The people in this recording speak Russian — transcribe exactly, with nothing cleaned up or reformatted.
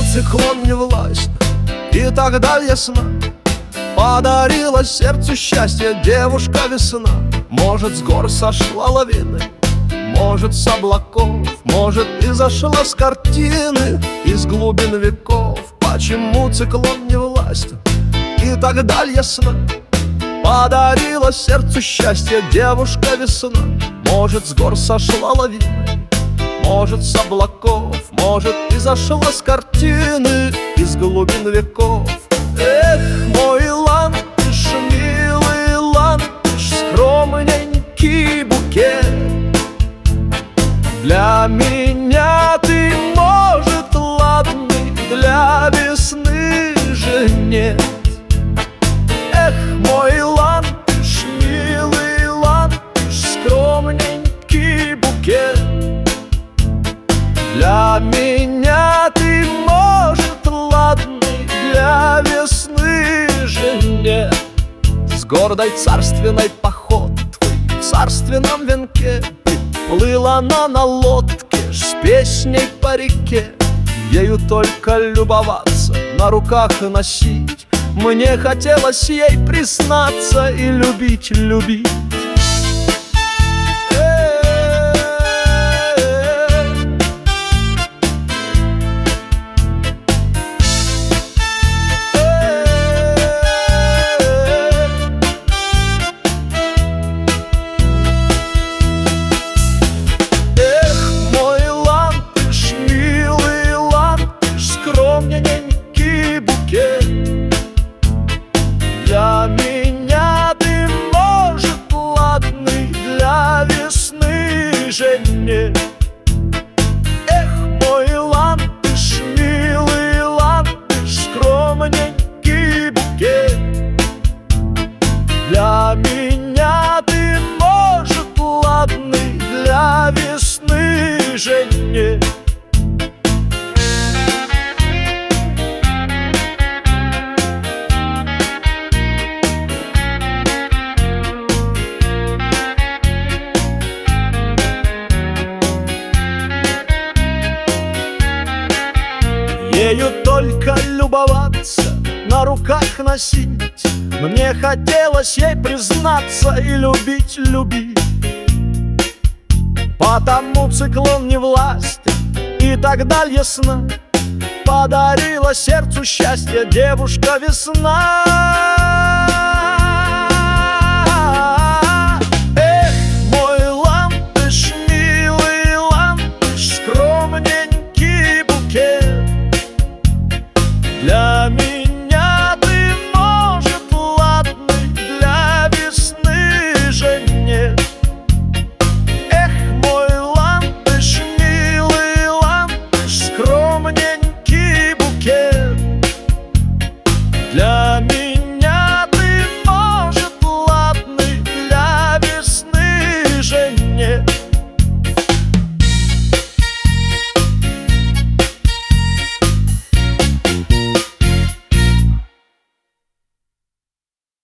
циклон не власть, и тогда ясна подарила сердцу счастье девушка весна. Может, с гор сошла лавины, может, с облаков, может, и зашла с картины из глубин веков. Почему циклон не власть, и тогда ясна подарила сердцу счастье девушка весна. Может, с гор сошла лавина, может, с облаков, может, и зашла с картины из глубин веков. Эх, мой ландыш, милый ландыш, скромненький букет. Для меня ты, может, ладный, для весны же нет. Эх, мой ландыш, милый ландыш, скромненький букет. Для меня ты, может, ладный, для весны же нет. С гордой царственной походкой в царственном венке плыла она на лодке с песней по реке. Ею только любоваться, на руках носить. Мне хотелось ей признаться и любить, любить. Для меня ты, может, ладный, для весны же нет. Эх, мой ландыш, милый ландыш, скромненький букет. Для меня ты, может, ладный, для весны же нет. Ею только любоваться, на руках носить. Мне хотелось ей признаться и любить, любить. Потому циклон не власть, и тогда ясна подарила сердцу счастье девушка весна. Эх, мой ландыш, милый ландыш, скромненький букет. Для меня